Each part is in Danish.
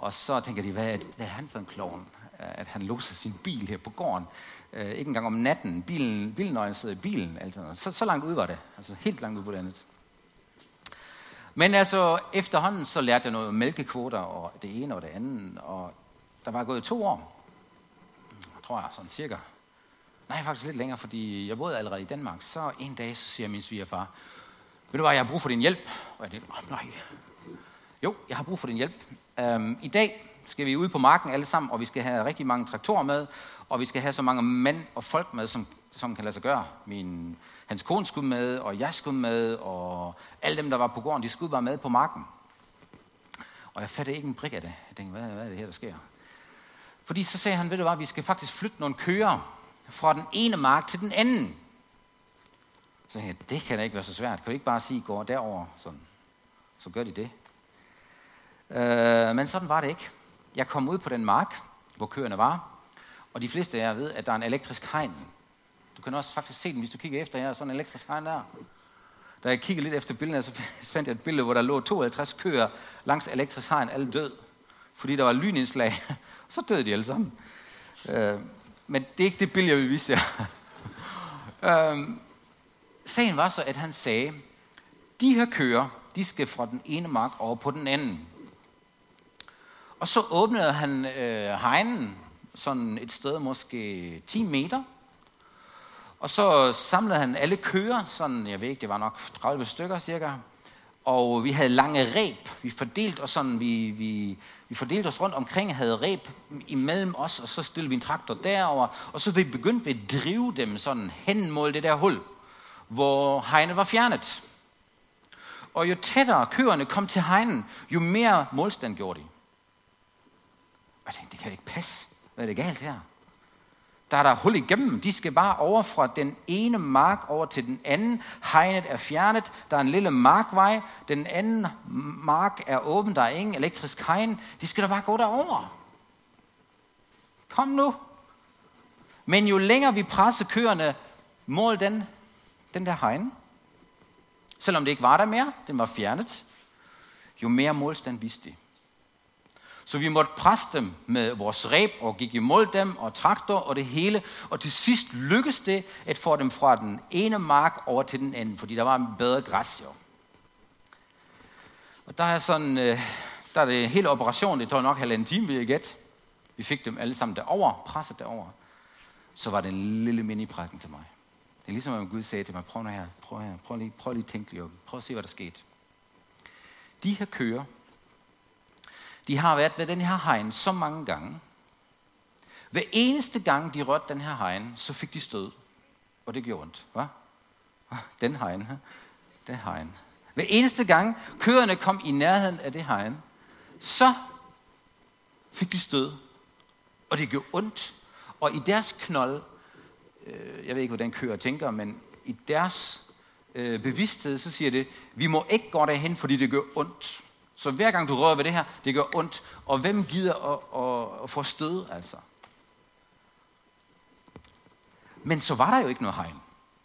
Og så tænker de, hvad er han for en klovn? At han låser sin bil her på gården. Ikke engang om natten. Bilnøglen sidder i bilen. Altså. Så langt ud var det. Altså helt langt ud på landet. Men altså efterhånden så lærte jeg noget om mælkekvoter og det ene og det andet. Og der var gået 2 år. Tror jeg, sådan cirka. Nej, faktisk lidt længere, fordi jeg boede allerede i Danmark. Så en dag, så siger min svigerfar, ved du hvad, jeg har brug for din hjælp. Og jeg tænkte, nej. Jo, jeg har brug for din hjælp. I dag skal vi ud på marken alle sammen, og vi skal have rigtig mange traktorer med, og vi skal have så mange mænd og folk med, som kan lade sig gøre. Hans kone skulle med, og jeg skulle med, og alle dem, der var på gården, de skulle bare med på marken. Og jeg fattede ikke en brik af det. Jeg tænkte, hvad er det her, der sker? Fordi så sagde han, ved du hvad, vi skal faktisk flytte nogle køer fra den ene mark til den anden. Så tænkte jeg, det kan da ikke være så svært. Kan du ikke bare sige, gå derover, sådan. Så gør de det. Men sådan var det ikke. Jeg kom ud på den mark, hvor køerne var, og de fleste af jer ved, at der er en elektrisk hegn. Du kan også faktisk se den, hvis du kigger efter jer, sådan en elektrisk hegn der. Da jeg kiggede lidt efter billederne, så fandt jeg et billede, hvor der lå 52 køer langs elektrisk hegn, alle død, fordi der var lynindslag. Så døde de alle sammen. Men det er ikke det billede, jeg vil vise jer. Sagen var så, at han sagde, de her køer, de skal fra den ene mark over på den anden. Og så åbnede han hegnen, sådan et sted måske 10 meter. Og så samlede han alle køer, sådan, jeg ved ikke, det var nok 30 stykker cirka. Og vi havde lange reb. Vi fordelte os sådan, vi fordelte os rundt omkring, havde reb imellem os, og så stillede vi en traktor derover. Og så vi begyndte vi at drive dem sådan hen mod det der hul, hvor hegnet var fjernet. Og jo tættere køerne kom til hegnen, jo mere modstand gjorde de. Og jeg tænkte, det kan ikke passe. Hvad er det galt her? Der er der hul igennem. De skal bare over fra den ene mark over til den anden. Hegnet er fjernet. Der er en lille markvej. Den anden mark er åben. Der er ingen elektrisk hegn. De skal da bare gå derover. Kom nu. Men jo længere vi presser køerne mod den der hegn, selvom det ikke var der mere, den var fjernet, jo mere modstand viste de. Så vi måtte presse dem med vores reb og gik imod dem og traktor og det hele. Og til sidst lykkedes det at få dem fra den ene mark over til den anden, fordi der var en bedre græs jo. Og der er det hele operationen, det tog nok 1,5 time, vil jeg gætte. Vi fik dem alle sammen derover, presset derover. Så var det en lille mini-prædiken til mig. Det er ligesom, at Gud sagde til mig, prøv lige at tænke lige op. Prøv at se, hvad der skete. De her køer, de har været ved den her hegn så mange gange. Hver eneste gang, de rørte den her hegn, så fik de stød. Og det gjorde ondt. Hva? Den hegn. Den hegn. Hver eneste gang, køerne kom i nærheden af det hegn, så fik de stød. Og det gjorde ondt. Og i deres knold, jeg ved ikke, hvordan køer tænker, men i deres bevidsthed, så siger det, vi må ikke gå derhen, fordi det gør ondt. Så hver gang du rører ved det her, det gør ondt. Og hvem gider at få stød, altså? Men så var der jo ikke noget hegn.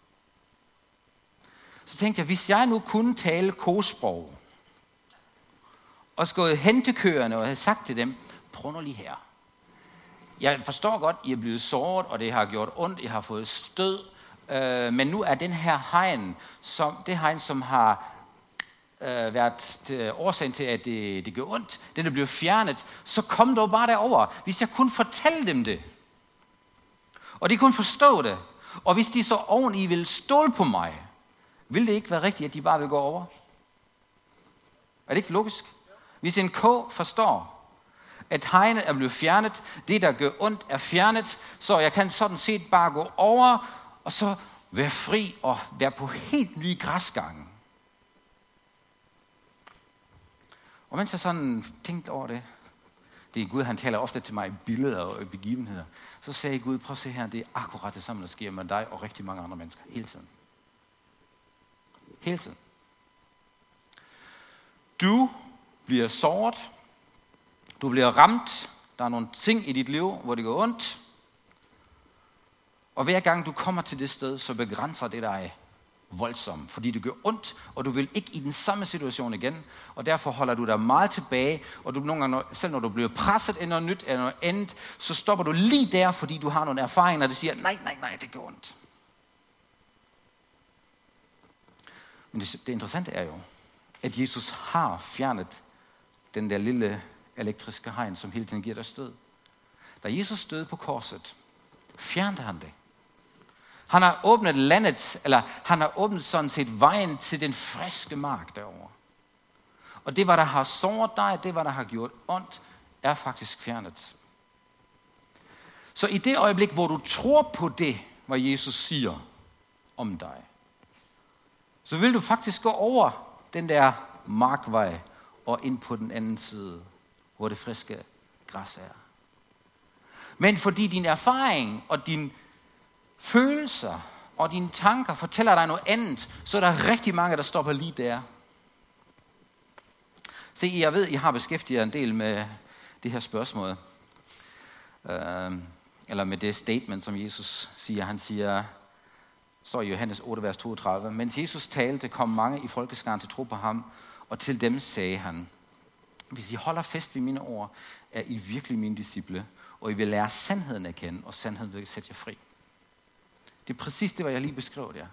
Så tænkte jeg, hvis jeg nu kunne tale kosprog, og skulle hen til køerne og havde sagt til dem, prøv nu lige her. Jeg forstår godt, I er blevet såret, og det har gjort ondt, I har fået stød, men nu er den her hegn, det hegn, som har været årsagen til, at det gør ondt, den er blevet fjernet, så kom dog bare derover. Hvis jeg kunne fortælle dem det, og de kunne forstå det, og hvis de så oveni ville stole på mig, ville det ikke være rigtigt, at de bare vil gå over? Er det ikke logisk? Hvis en ko forstår, at hegnet er blevet fjernet, det der gør ondt er fjernet, så jeg kan sådan set bare gå over, og så være fri og være på helt nye græsgange. Og mens jeg sådan tænkte over det, det er Gud, han taler ofte til mig i billeder og begivenheder, så sagde Gud, prøv at se her, det er akkurat det samme, der sker med dig og rigtig mange andre mennesker hele tiden. Hele tiden. Du bliver såret, du bliver ramt, der er nogle ting i dit liv, hvor det går ondt, og hver gang du kommer til det sted, så begrænser det dig voldsom, fordi det gør ondt, og du vil ikke i den samme situation igen, og derfor holder du dig meget tilbage, og du nogle gange, selv når du bliver presset af noget nyt eller noget andet, så stopper du lige der, fordi du har nogle erfaringer, der siger, nej, det gør ondt. Men det interessante er jo, at Jesus har fjernet den der lille elektriske hegn, som hele tiden giver dig stød. Da Jesus stødte på korset, fjernede han det. Han har åbnet landet, eller han har åbnet sådan set vejen til den friske mark derovre. Og det, hvad der har såret dig, det, hvad der har gjort ondt, er faktisk fjernet. Så i det øjeblik, hvor du tror på det, hvad Jesus siger om dig, så vil du faktisk gå over den der markvej og ind på den anden side, hvor det friske græs er. Men fordi din erfaring og dine følelser og dine tanker fortæller dig noget andet, så er der rigtig mange, der stopper lige der. Se, jeg ved, I har beskæftiget jer en del med det her spørgsmål. Eller med det statement, som Jesus siger. Han siger, så i Johannes 8, vers 32. Mens Jesus talte, kom mange i folkeskaren til tro på ham, og til dem sagde han, hvis I holder fast ved mine ord, er I virkelig mine disciple, og I vil lære sandheden at kende, og sandheden vil sætte jer fri. Det er præcis det, hvad jeg lige beskrev der.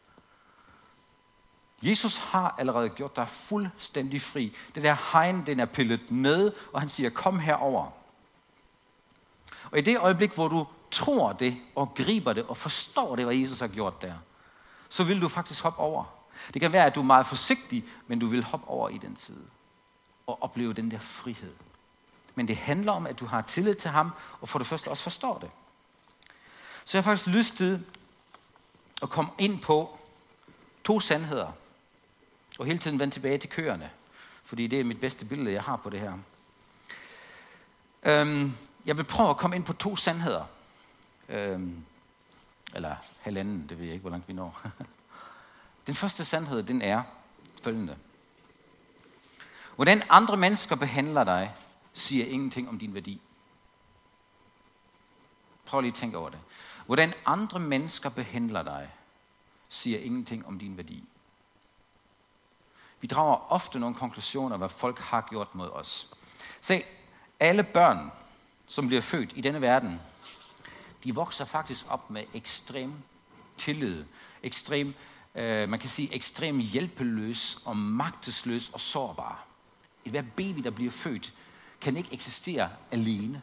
Jesus har allerede gjort dig fuldstændig fri. Det der hegn, den er pillet ned, og han siger, kom herover. Og i det øjeblik, hvor du tror det, og griber det, og forstår det, hvad Jesus har gjort der, så vil du faktisk hoppe over. Det kan være, at du er meget forsigtig, men du vil hoppe over i den side, og opleve den der frihed. Men det handler om, at du har tillid til ham, og for det første også forstår det. Så jeg har faktisk lyst til at komme ind på 2 sandheder, og hele tiden vende tilbage til køerne, fordi det er mit bedste billede, jeg har på det her. Jeg vil prøve at komme ind på 2 sandheder, eller halvanden, det ved jeg ikke, hvor langt vi når. Den første sandhed, den er følgende. Hvordan andre mennesker behandler dig, siger ingenting om din værdi. Prøv lige at tænke over det. Hvordan andre mennesker behandler dig, siger ingenting om din værdi. Vi drager ofte nogle konklusioner, hvad folk har gjort mod os. Se, alle børn, som bliver født i denne verden, de vokser faktisk op med ekstrem tillid, man kan sige ekstrem hjælpeløs og magtesløs og sårbar. Et hver baby, der bliver født, kan ikke eksistere alene.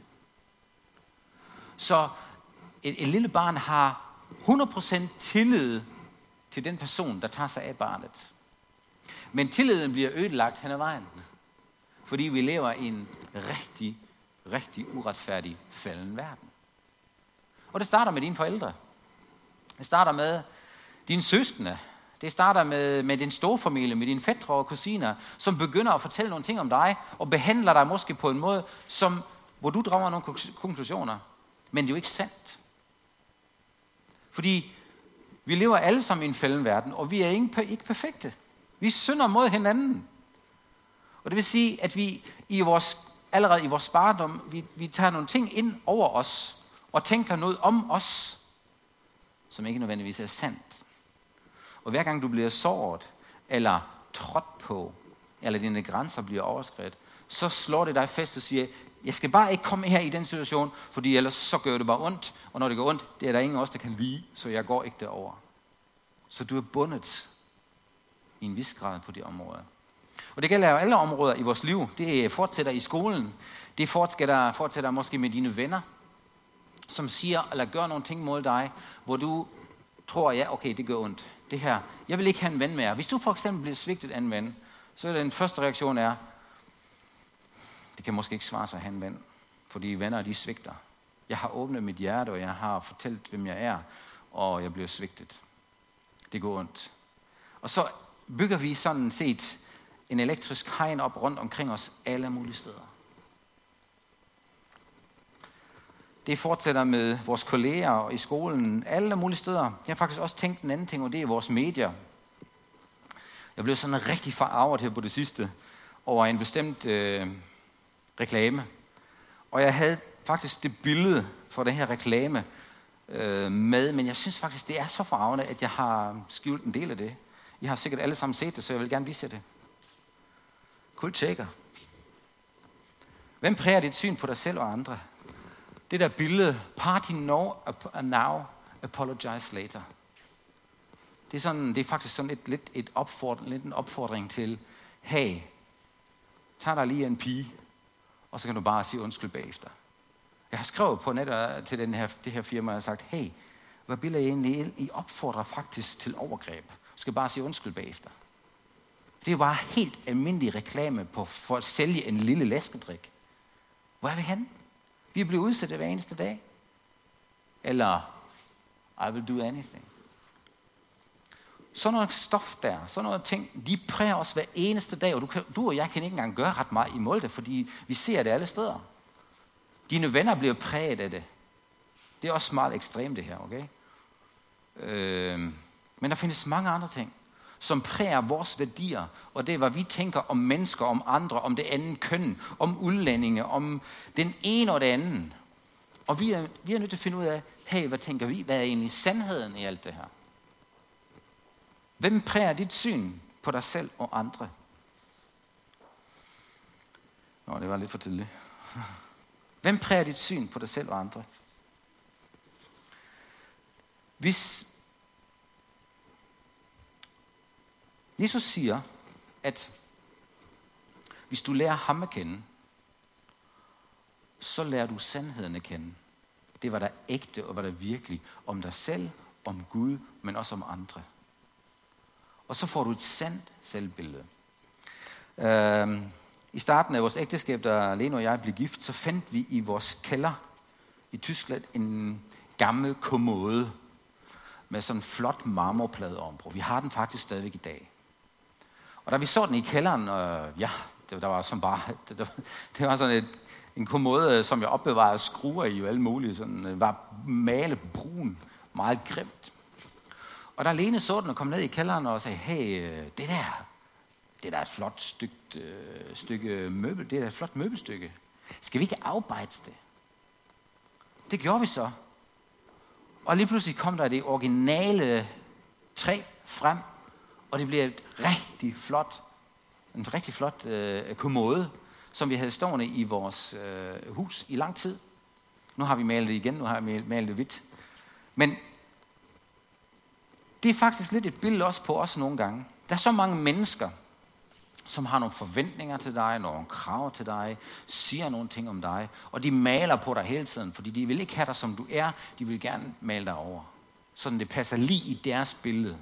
Så et lille barn har 100% tillid til den person, der tager sig af barnet. Men tilliden bliver ødelagt hen ad vejen, fordi vi lever i en rigtig, rigtig uretfærdig falden verden. Og det starter med dine forældre. Det starter med dine søskende. Det starter med din storfamilie, med dine fætre og kusiner, som begynder at fortælle nogle ting om dig, og behandler dig måske på en måde, hvor du drager nogle konklusioner. Men det er jo ikke sandt. Fordi vi lever alle sammen i en falden verden, og vi er ikke perfekte. Vi synder mod hinanden. Og det vil sige, at vi allerede i vores barndom, vi tager nogle ting ind over os, og tænker noget om os, som ikke nødvendigvis er sandt. Og hver gang du bliver såret, eller trådt på, eller dine grænser bliver overskredet, så slår det dig fast og siger, jeg skal bare ikke komme her i den situation, fordi ellers så gør det bare ondt, og når det gør ondt, det er der ingen af os, der kan lide, så jeg går ikke derover. Så du er bundet i en vis grad på det område. Og det gælder jo alle områder i vores liv. Det fortsætter i skolen. Det fortsætter måske med dine venner, som siger eller gør nogle ting mod dig, hvor du tror, ja, okay, det gør ondt. Det her, jeg vil ikke have en ven mere. Hvis du for eksempel bliver svigtet af en ven, så er den første reaktion er, det kan måske ikke svare sig at have en ven, fordi venner, de svigter. Jeg har åbnet mit hjerte, og jeg har fortalt, hvem jeg er, og jeg bliver svigtet. Det går ondt. Og så bygger vi sådan set en elektrisk hegn op rundt omkring os alle mulige steder. Det fortsætter med vores kolleger og i skolen, alle mulige steder. Jeg har faktisk også tænkt en anden ting, og det er vores medier. Jeg blev sådan rigtig forarvet her på det sidste over en bestemt reklame. Og jeg havde faktisk det billede for den her reklame med, men jeg synes faktisk, det er så forarvende, at jeg har skjult en del af det. I har sikkert alle sammen set det, så jeg vil gerne vise jer det. Kulttjekker. Hvem præger dit syn på dig selv og andre? Det der billede, party now, apologize later. Det er faktisk sådan lidt en opfordring til, hey, tag dig lige en pige, og så kan du bare sige undskyld bagefter. Jeg har skrevet på nettet til det her firma og sagt, hey, hvad bilder I egentlig ind? I opfordrer faktisk til overgreb. Du skal bare sige undskyld bagefter. Det er bare helt almindelig reklame for at sælge en lille læskedrik. Hvor er vi henne? Vi bliver udsat hver eneste dag. Eller, I will do anything. Sådan noget stof der, sådan noget ting, de præger os hver eneste dag, og du og jeg kan ikke engang gøre ret meget imod det, fordi vi ser det alle steder. Dine venner bliver præget af det. Det er også meget ekstremt det her, okay? Men der findes mange andre ting, som præger vores værdier, og det er, hvad vi tænker om mennesker, om andre, om det andet køn, om udlændinge, om den ene og det andet. Og vi er nødt til at finde ud af, hey, hvad tænker vi? Hvad er egentlig sandheden i alt det her? Hvem præger dit syn på dig selv og andre? Nå, det var lidt for tidligt. Hvem præger dit syn på dig selv og andre? Hvis Jesus siger, at hvis du lærer ham at kende, så lærer du sandheden at kende. Det var der ægte og var der virkelig om dig selv, om Gud, men også om andre. Og så får du et sandt selvbillede. I starten af vores ægteskab, da Lene og jeg blev gift, så fandt vi i vores kælder i Tyskland en gammel kommode med sådan en flot marmorplade ovenpå. Vi har den faktisk stadigvæk i dag. Og da vi så den i kælderen, det var sådan en kommode, som jeg opbevarede skruer i og alle mulige, sådan var malebrun, meget grimt. Og da Lene så den og kom ned i kælderen og sagde, hey, det der er et flot stykke møbel, det er et flot møbelstykke. Skal vi ikke afbejde det? Det gjorde vi så. Og lige pludselig kom der det originale træ frem, og det blev en rigtig flot kommode, som vi havde stående i vores hus i lang tid. Nu har vi malet det igen, nu har vi malet det hvidt. Men det er faktisk lidt et billede også på os nogle gange. Der er så mange mennesker, som har nogle forventninger til dig, nogle krav til dig, siger nogle ting om dig, og de maler på dig hele tiden, fordi de vil ikke have dig, som du er, de vil gerne male dig over. Sådan det passer lige i deres billede.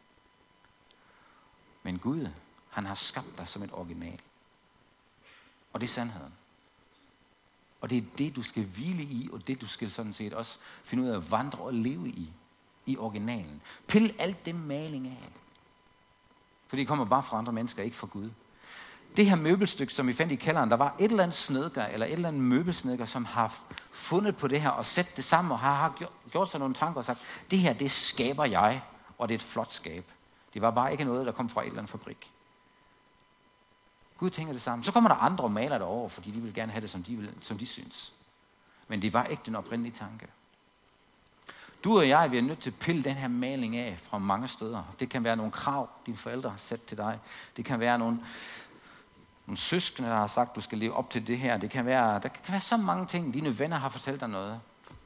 Men Gud, han har skabt dig som et original. Og det er sandheden. Og det er det, du skal hvile i, og det, du skal sådan set også finde ud af at vandre og leve i originalen. Pil alt det maling af. For det kommer bare fra andre mennesker, ikke fra Gud. Det her møbelstykke, som vi fandt i kælderen, der var et eller andet snedker, eller et eller andet møbelsnedker, som har fundet på det her og sat det sammen, og har gjort sig nogle tanker og sagt, det her, det skaber jeg, og det er et flot skab. Det var bare ikke noget, der kom fra et eller andet fabrik. Gud tænker det samme. Så kommer der andre og maler det over, fordi de vil gerne have det, som de synes. Men det var ikke den oprindelige tanke. Du og jeg, vi er nødt til at pille den her maling af fra mange steder. Det kan være nogle krav, dine forældre har sat til dig. Det kan være nogle søskende, der har sagt, du skal leve op til det her. Der kan være så mange ting. Dine venner har fortalt dig noget.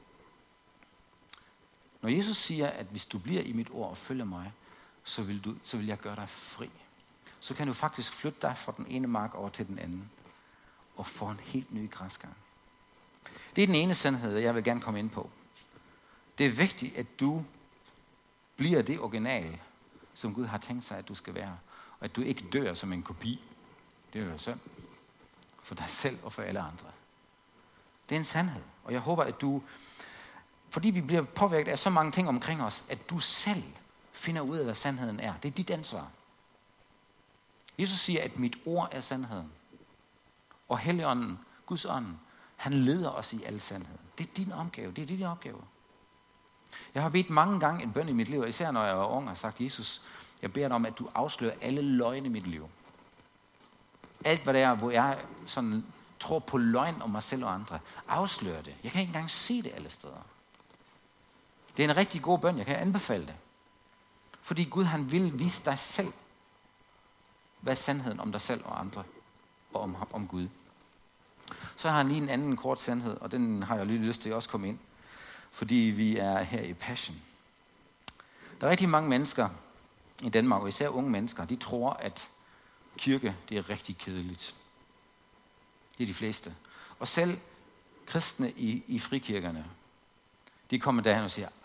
Når Jesus siger, at hvis du bliver i mit ord og følger mig, så vil jeg gøre dig fri. Så kan du faktisk flytte dig fra den ene mark over til den anden. Og få en helt ny græsgang. Det er den ene sandhed, jeg vil gerne komme ind på. Det er vigtigt, at du bliver det original, som Gud har tænkt sig, at du skal være. Og at du ikke dør som en kopi. Det er jo synd. For dig selv og for alle andre. Det er en sandhed. Og jeg håber, at du, fordi vi bliver påvirket af så mange ting omkring os, at du selv finder ud af, hvad sandheden er. Det er dit ansvar. Jesus siger, at mit ord er sandheden. Og Helligånden, Guds ånden, han leder os i al sandhed. Det er din opgave. Det er din opgave. Jeg har bedt mange gange en bøn i mit liv, især når jeg var ung, og sagt, Jesus, jeg beder dig om, at du afslører alle løgne i mit liv. Alt hvad det er, hvor jeg sådan tror på løgn om mig selv og andre, afslør det. Jeg kan ikke engang se det alle steder. Det er en rigtig god bøn, jeg kan anbefale det. Fordi Gud, han vil vise dig selv, hvad er sandheden om dig selv og andre, og om Gud. Så har han lige en anden kort sandhed, og den har jeg lige lyst til at også komme ind, fordi vi er her i Passion. Der er rigtig mange mennesker i Danmark, og især unge mennesker, de tror, at kirke, det er rigtig kedeligt. Det er de fleste. Og selv kristne i frikirkerne, de kommer derhen og siger,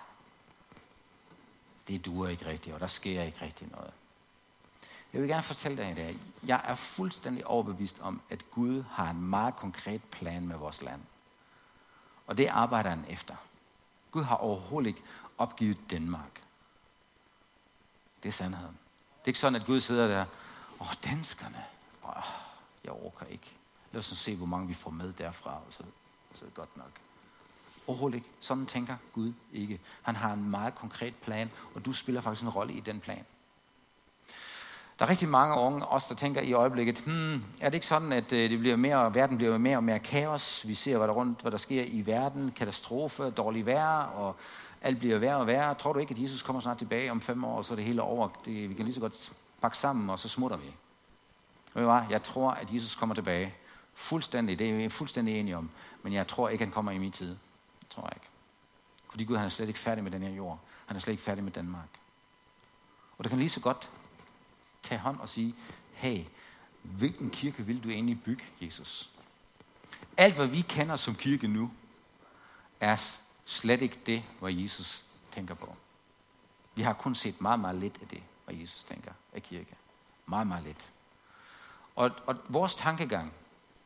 det duer ikke rigtigt, og der sker ikke rigtig noget. Jeg vil gerne fortælle dig i dag, jeg er fuldstændig overbevist om, at Gud har en meget konkret plan med vores land. Og det arbejder han efter. Gud har overhovedet ikke opgivet Danmark. Det er sandheden. Det er ikke sådan, at Gud sidder der, danskerne, jeg orker ikke. Lad os se, hvor mange vi får med derfra, og så er det godt nok. Overhovedet ikke. Sådan tænker Gud ikke. Han har en meget konkret plan, og du spiller faktisk en rolle i den plan. Der er rigtig mange unge, også der tænker i øjeblikket, er det ikke sådan, at verden bliver mere og mere kaos? Vi ser, hvad der sker i verden, katastrofe, dårlig vejr, og alt bliver værre og værre. Tror du ikke, at Jesus kommer snart tilbage om 5 år, og så er det hele over? Vi kan lige så godt pakke sammen, og så smutter vi. Jeg tror, at Jesus kommer tilbage. Fuldstændig, det er jeg fuldstændig enig om. Men jeg tror ikke, han kommer i min tid. Det tror jeg ikke. Fordi Gud, han er slet ikke færdig med den her jord. Han er slet ikke færdig med Danmark. Og det kan lige så godt tage hånd og sige, hey, hvilken kirke vil du egentlig bygge, Jesus? Alt, hvad vi kender som kirke nu, er slet ikke det, hvad Jesus tænker på. Vi har kun set meget, meget lidt af det, hvad Jesus tænker af kirke. Meget, meget lidt. Og vores tankegang,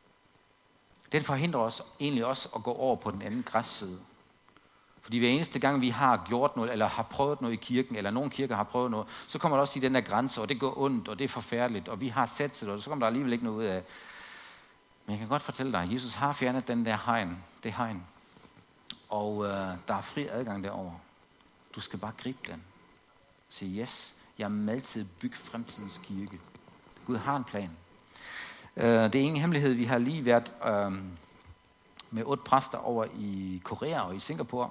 den forhindrer os egentlig også at gå over på den anden græsside. Fordi hver eneste gang, vi har gjort noget, eller har prøvet noget i kirken, eller nogle kirker har prøvet noget, så kommer der også i den der grænse, og det går ondt, og det er forfærdeligt, og vi har sat det, og så kommer der alligevel ikke noget ud af. Men jeg kan godt fortælle dig, Jesus har fjernet den der hegn, og der er fri adgang derover. Du skal bare gribe den. Sige, yes, jeg er med til at bygge fremtidens kirke. Gud har en plan. Det er ingen hemmelighed, vi har lige været med 8 præster over i Korea og i Singapore.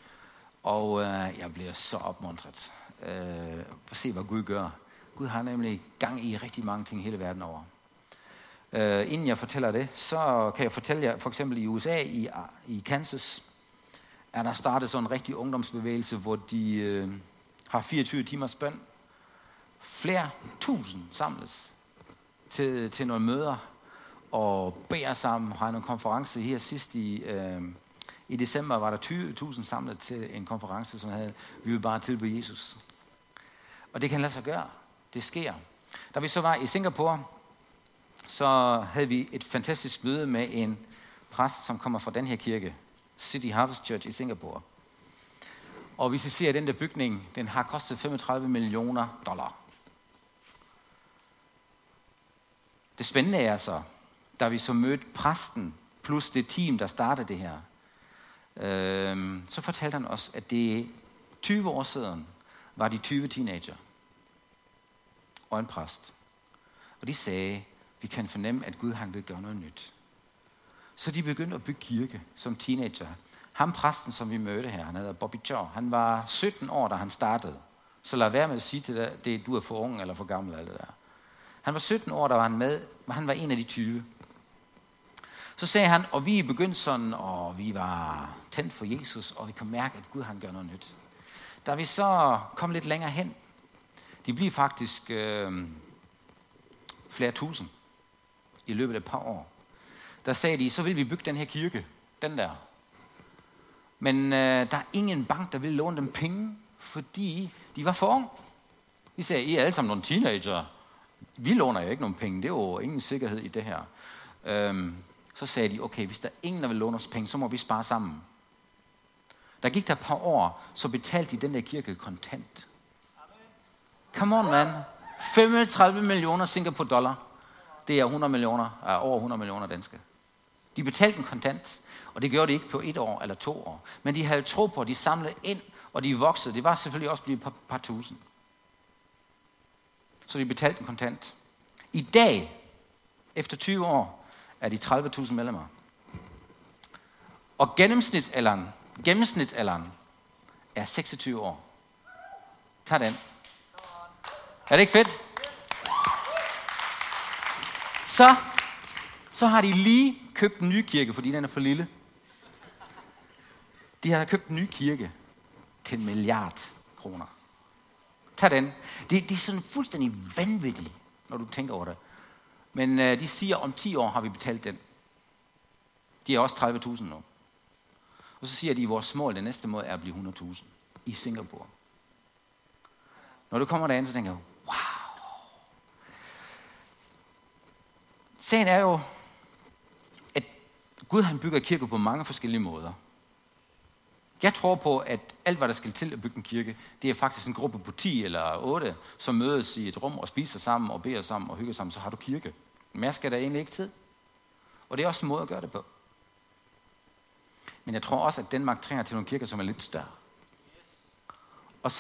Og jeg bliver så opmuntret. Se, hvad Gud gør. Gud har nemlig gang i rigtig mange ting hele verden over. Inden jeg fortæller det, så kan jeg fortælle jer, for eksempel i USA, i Kansas, er der startet sådan en rigtig ungdomsbevægelse, hvor de har 24 timers bøn. Flere tusind samles til nogle møder og beder sammen. Har en konference her sidst i december, var der 20.000 samlet til en konference, som havde, vi vil bare tilbyde Jesus. Og det kan lade sig gøre. Det sker. Da vi så var i Singapore, så havde vi et fantastisk møde med en præst, som kommer fra den her kirke, City Harvest Church i Singapore. Og hvis I ser, at den der bygning, den har kostet $35 millioner. Det spændende er så, da vi så mødte præsten, plus det team, der startede det her, så fortalte han os, at det 20 år siden var de 20 teenager og en præst. Og de sagde, vi kan fornemme, at Gud han vil gøre noget nyt. Så de begyndte at bygge kirke som teenager. Ham præsten, som vi mødte her, han hedder Bobby Joe, han var 17 år, da han startede. Så lad være med at sige til dig, det du er for ung eller for gammel eller det der. Han var 17 år, der var han med, men han var en af de 20. Så sagde han, og vi begyndte sådan, og vi var tændt for Jesus, og vi kunne mærke, at Gud han gør noget nyt. Da vi så kom lidt længere hen, de blev faktisk flere tusind i løbet af et par år. Der sagde de, så vil vi bygge den her kirke, den der. Men der er ingen bank, der vil låne dem penge, fordi de var for unge. De sagde, I er alle sammen nogle teenager. Vi låner jo ikke nogen penge, det er jo ingen sikkerhed i det her. Så sagde de, okay, hvis der er ingen, der vil låne os penge, så må vi spare sammen. Der gik der et par år, så betalte de den der kirke kontant. Come on, man. 35 millioner Singapore dollar. Det er over 100 millioner danske. De betalte den kontant, og det gjorde de ikke på 1 år eller 2 år. Men de havde tro på, at de samlede ind, og de voksede. Det var selvfølgelig også blevet et par tusind. Så de betalte den kontant. I dag, efter 20 år, er de 30.000 medlemmer. Og gennemsnitsalderen er 26 år. Tag den. Er det ikke fedt? Så har de lige købt en ny kirke, fordi den er for lille. De har købt en ny kirke til 1 milliard kroner. Tag den. Det er sådan fuldstændig vanvittigt, når du tænker over det. Men de siger, om 10 år har vi betalt den. De er også 30.000 nu. Og så siger de, at vores mål, det næste mål er at blive 100.000 i Singapore. Når du kommer derind, så tænker jeg, wow. Sagen er jo, at Gud han bygger kirker på mange forskellige måder. Jeg tror på, at alt, hvad der skal til at bygge en kirke, det er faktisk en gruppe på 10 eller 8, som mødes i et rum og spiser sammen og beder sammen og hygger sammen, så har du kirke. Mere skal der egentlig ikke tid. Og det er også en måde at gøre det på. Men jeg tror også, at Danmark trænger til nogle kirker, som er lidt større. Og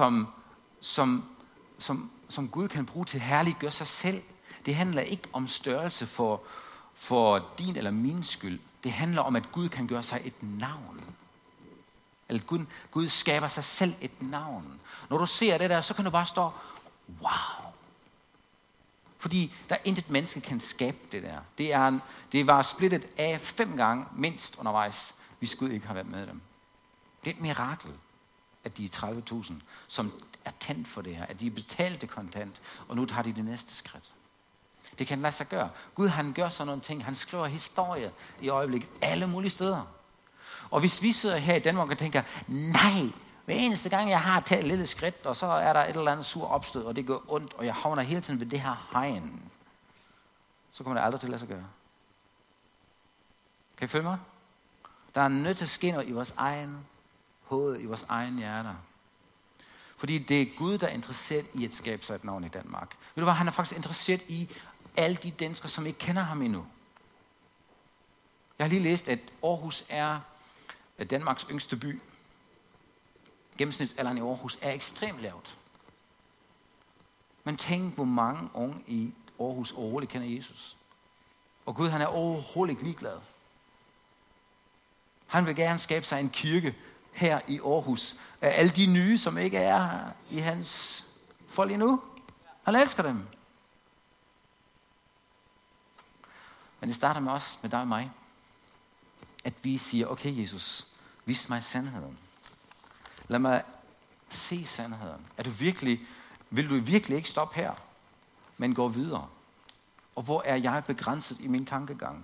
som Gud kan bruge til at herliggøre sig selv. Det handler ikke om størrelse for din eller min skyld. Det handler om, at Gud kan gøre sig et navn. Eller Gud skaber sig selv et navn. Når du ser det der, så kan du bare stå, wow. Fordi der er intet menneske kan skabe det der. Det var splittet af 5 gange mindst undervejs, hvis Gud ikke har været med dem. Det er et mirakel, at de er 30.000, som er tændt for det her. At de er betalt det kontant, og nu tager de det næste skridt. Det kan lade sig gøre. Gud han gør sådan nogle ting. Han skriver historie i øjeblikket alle mulige steder. Og hvis vi sidder her i Danmark og tænker, nej, hver eneste gang jeg har taget et lille skridt, og så er der et eller andet sur opstød, og det gør ondt, og jeg havner hele tiden ved det her hegn, så kommer det aldrig til at lade sig gøre. Kan I følge mig? Der er nødt til at ske noget i vores egen hoved, i vores egen hjerter. Fordi det er Gud, der er interesseret i at skabe sig et navn i Danmark. Ved du hvad, han er faktisk interesseret i alle de danskere, som ikke kender ham endnu. Jeg har lige læst, at Aarhus er Danmarks yngste by. Gennemsnitsalderen i Aarhus er ekstremt lavt. Men tænk, hvor mange unge i Aarhus overhovedet kender Jesus. Og Gud, han er overhovedet ikke ligeglad. Han vil gerne skabe sig en kirke her i Aarhus af alle de nye, som ikke er i hans folk endnu. Han elsker dem. Men det starter med os, med dig og mig. At vi siger, okay Jesus, vis mig sandheden. Lad mig se sandheden. Vil du virkelig ikke stoppe her, men gå videre? Og hvor er jeg begrænset i min tankegang?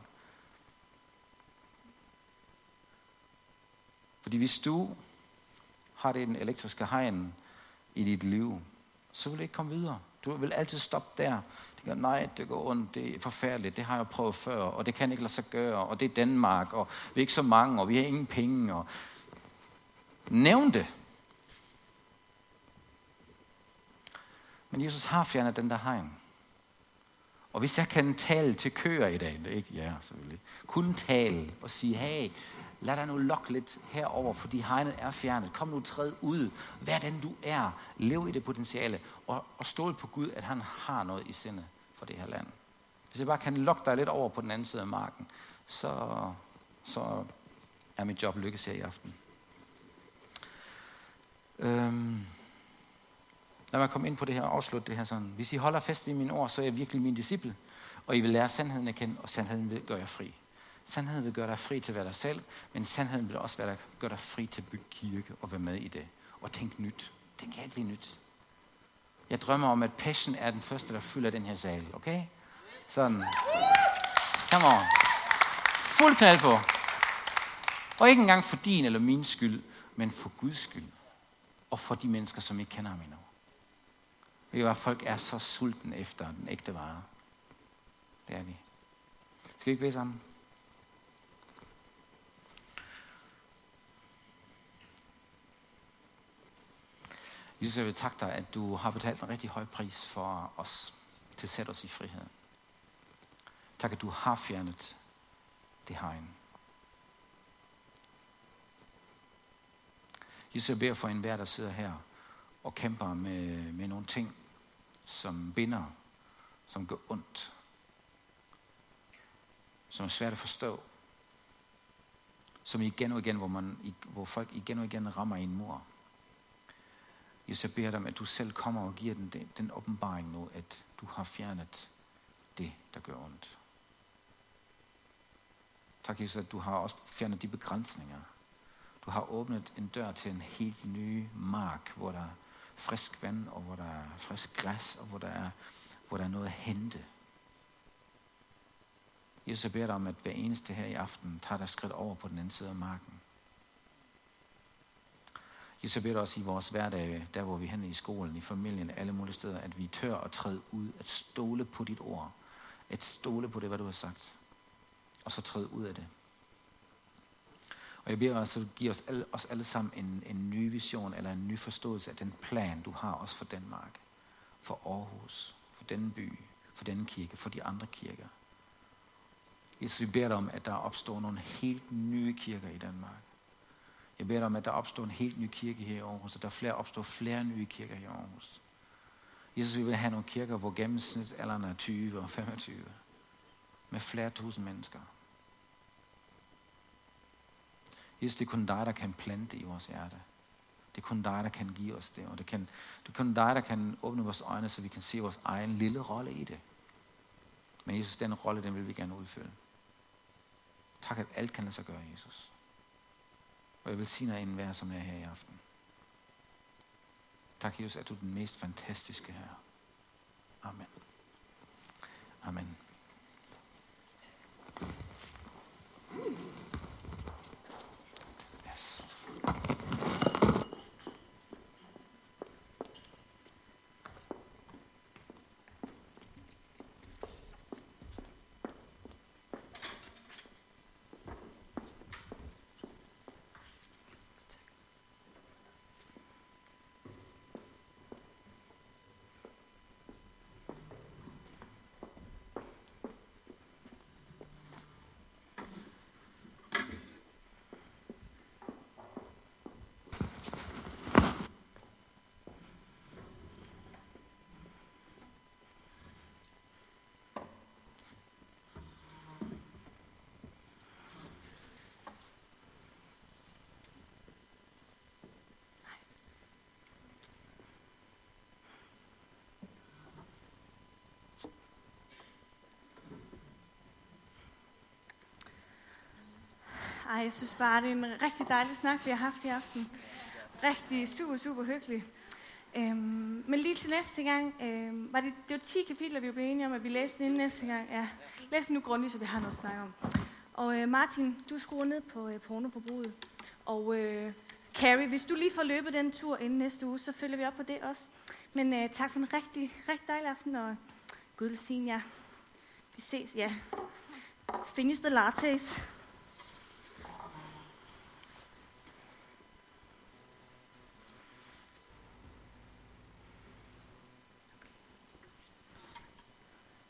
Fordi hvis du har det den elektriske hegn i dit liv, så vil du ikke komme videre. Du vil altid stoppe der. Det gør, nej, det går ondt, det er forfærdeligt, det har jeg prøvet før, og det kan ikke lade sig gøre, og det er Danmark, og vi er ikke så mange, og vi har ingen penge. Og nævn det. Men Jesus har fjernet den der hegn. Og hvis jeg kan tale til køer i dag, det er ikke jer selvfølgelig, kun tale og sige, hey, lad dig nu lokke lidt herover, fordi hegnet er fjernet. Kom nu, træd ud. Vær den du er. Lev i det potentiale. Og stol på Gud, at han har noget i sinde for det her land. Hvis jeg bare kan lokke dig lidt over på den anden side af marken, så er mit job lykkes her i aften. Lad mig komme ind på det her og afslutte det her sådan. Hvis I holder fast ved mine ord, så er jeg virkelig min disciple. Og I vil lære sandheden at kende, og sandheden vil gøre jer fri. Sandheden vil gøre dig fri til at være dig selv, men sandheden vil også gøre dig fri til at bygge kirke og være med i det. Og tænk nyt. Tænk helt nyt. Jeg drømmer om, at Passion er den første, der fylder den her sal. Okay? Sådan. Come on. Fuld knald på. Og ikke engang for din eller min skyld, men for Guds skyld. Og for de mennesker, som ikke kender ham endnu. Ved du hvad, folk er så sulten efter den ægte vare. Det er vi. Skal vi ikke bede sammen? Jesus, jeg vil takke dig, at du har betalt en rigtig høj pris for os, til at sætte os i frihed. Tak, at du har fjernet det hegn. Jesus, jeg beder for enhver, der sidder her og kæmper med nogle ting, som binder, som gør ondt, som er svært at forstå, som igen og igen, hvor folk igen og igen rammer i en mur. Jesus, jeg beder dig om, at du selv kommer og giver den åbenbaring nu, at du har fjernet det, der gør ondt. Tak, Jesus, at du har også fjernet de begrænsninger. Du har åbnet en dør til en helt ny mark, hvor der er frisk vand, og hvor der er frisk græs, og hvor der er noget at hente. Jesus, jeg beder dig om, at hver eneste her i aften tager dig skridt over på den anden side af marken. Jesus, jeg beder dig også i vores hverdag, der hvor vi er henne i skolen, i familien, alle mulige steder, at vi tør at træde ud, at stole på dit ord, at stole på det, hvad du har sagt, og så træde ud af det. Og jeg beder dig også, at du giver os alle sammen en ny vision, eller en ny forståelse af den plan, du har også for Danmark, for Aarhus, for denne by, for denne kirke, for de andre kirker. Jesus, vi beder dig om, at der opstår nogle helt nye kirker i Danmark. Jeg beder dig om, at der opstår en helt ny kirke her i Aarhus, og der opstår flere nye kirker her i Aarhus. Jesus, vi vil have nogle kirker, hvor gennemsnitsalderen er 20 og 25, med flere tusind mennesker. Jesus, det er kun dig, der kan plante i vores hjerte. Det er kun dig, der kan give os det, og det er kun dig, der kan åbne vores øjne, så vi kan se vores egen lille rolle i det. Men Jesus, den rolle, den vil vi gerne udfylde. Tak, at alt kan lade sig gøre, Jesus. Og jeg vil sige dig enhver, som er her i aften. Tak, Jesus, at du er den mest fantastiske her. Amen. Amen. Yes. Jeg synes bare, det er en rigtig dejlig snak, vi har haft i aften. Rigtig super hyggelig. Men lige til næste gang, det var 10 kapitler, vi var blevet enige om, at vi læste inden næste gang. Ja, læs nu grundigt, så vi har noget at snakke om. Og Martin, du skruer ned på pornoforbruget. Og Carrie, hvis du lige får løbet den tur inden næste uge, så følger vi op på det også. Men tak for en rigtig dejlig aften, og Gud velsigne jer. Vi ses, ja. Finish the lattes.